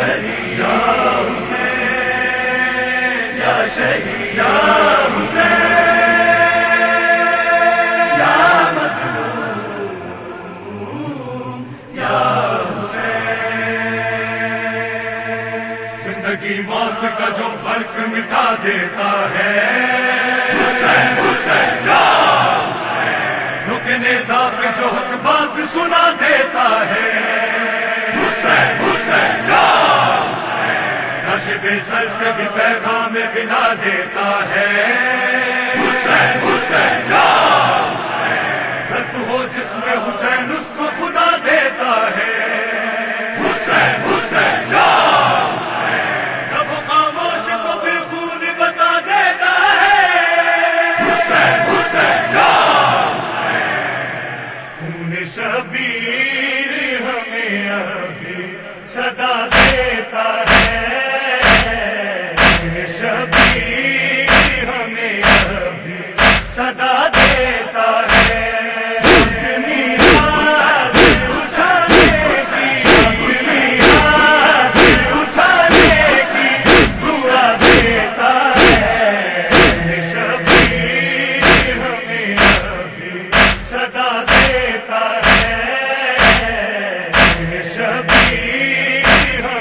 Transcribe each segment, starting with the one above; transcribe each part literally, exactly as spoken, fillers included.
شہید یا حسین یا شہید یا حسین یا مظلوم یا حسین زندگی موت کا جو فرق مٹا دیتا ہے حسین حسین یا نیزا پہ جو حق بات سنا دیتا ہے حسین حسین یا نشے بے سر سے بھی پیغام بنا دیتا ہے حسین حسین یا ظرف ہو جس میں حسین اس کو خدا دیتا ہے حسین حسین یا جب خاموش کو پھر خود بتا دیتا ہے حسین حسین یا شبیر ہمیں ابھی صدا دیتا ہے شبیر ہمیں ابھی صدا دیتا ہے اپنی یاد اٹھانے کی اپنی یاد اٹھانے کی دعا دیتا ہے شبیر ہمیں ابھی صدا دیتا ہے شبیر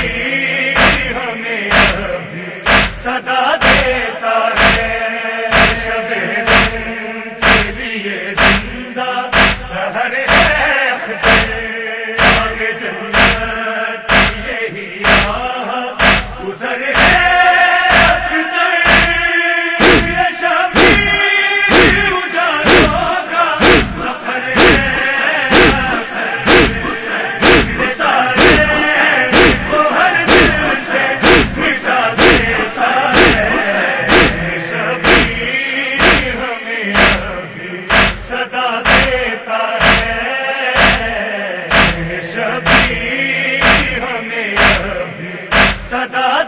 شبیر ہمیں ابھی صدا دیتا ہے، شب زن کے لیے زندہ سحر ہے اختر، آگے جنت کی یہی راہ گزر ہے اختر، یہ شبیر اجالوں کا سفر ہے، صدا دیتا ہے شبیر ہمیں ابھی صدا